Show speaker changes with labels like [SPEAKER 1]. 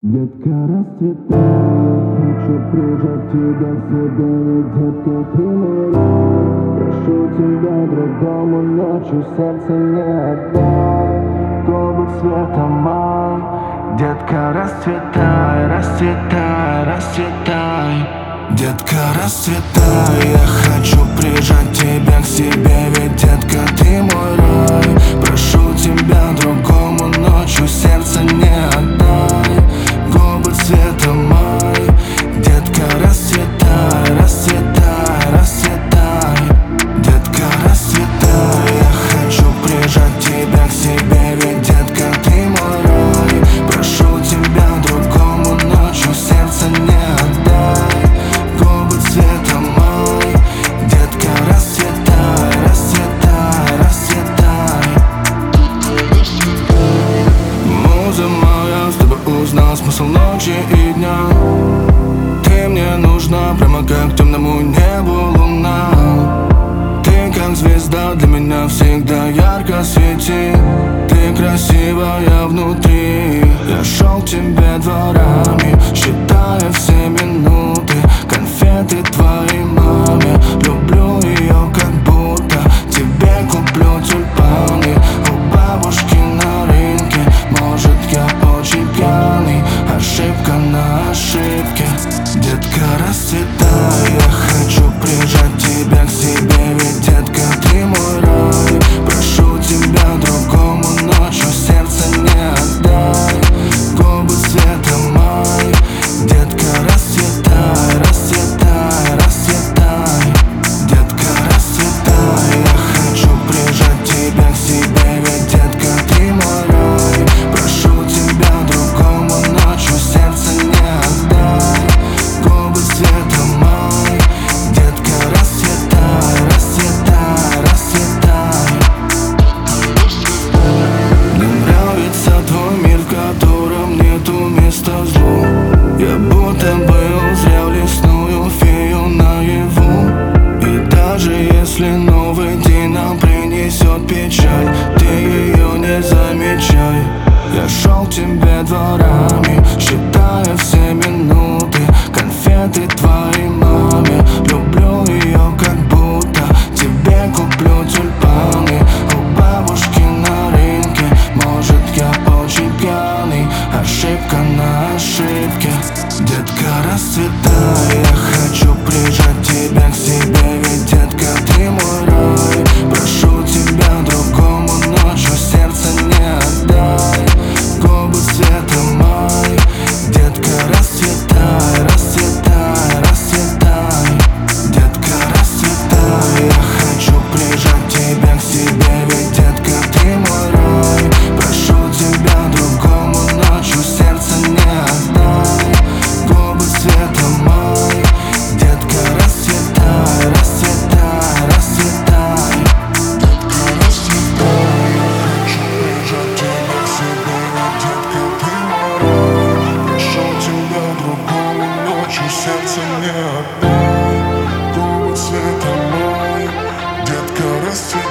[SPEAKER 1] Детка, расцветай, хочу прижать тебя к себе, ведь детка, ты мой рай. Прошу тебя другому ночью сердце не отдай. Голубь цвета май, детка, расцветай, расцветай, расцветай. Детка, расцветай, я хочу прижать тебя к себе, ведь детка, ты мой рай. Прошу тебя другому ночью сердце не отдай. Губы цвета май, детка, расцветай, расцветай, расцветай. Детка, расцветай, я хочу прижать тебя к себе, ведь детка, ты мой рай. Прошу тебя другому ночью сердце не отдай. Губы цвета май, детка, расцветай, расцветай, расцветай. Муза моя, с тобой узнал смысл ночи и дня. Ты мне нужна, прямо как темному небу луна. Ты как звезда, для меня всегда ярко свети. Ты красивая внутри. Я шел к тебе дворами, считая все минуты. Конфеты твоей маме, люблю ее как будто тебе куплю тюльпаны. У бабушки на рынке, может я очень пьяный. Ошибка на ошибке. Детка, расцветай, я хочу прижать тебя к себе, ведь детка, ты мой рай. Прошу тебя другому ночью сердце не отдай. Губы цвета май, детка, расцветай, расцветай, расцветай. Детка, расцветай, я хочу прижать тебя к себе, ведь детка, ты мой рай. Прошу тебя другому ночью сердце не отдай. Губы цвета май, детка, расцветай, расцветай, расцветай. Мне нравится твой мир, в котором нету места злу. Я будто бы узрел лесную фею наяву. И даже если новый день нам принесет печаль, ты ее не замечай. Я шел к тебе дворами, считая все минуты. Конфеты твоей маме, люблю ее как будто тебе куплю тюльпаны. У бабушки на рынке, может я очень пьяный. Ошибка на ошибке. Детка, расцветай, я хочу прижать тебя к себе, ведь детка, ты мой рай. Прошу тебя другому ночью сердце не отдай. Губы цвета май, детка, расцветай, расцветай, расцветай. Детка, расцветай, я хочу прижать тебя к себе, ведь детка, ты мой рай. Прошу тебя другому ночью сердце не отдай. Губы цвета май, детка, расцветай, расцветай, расцветай. Детка, расцветай, я хочу прижать тебя к себе, ведь детка, ты мой рай. Прошу тебя другому ночью сердце не отдай. Губы цвета май, детка, расцветай.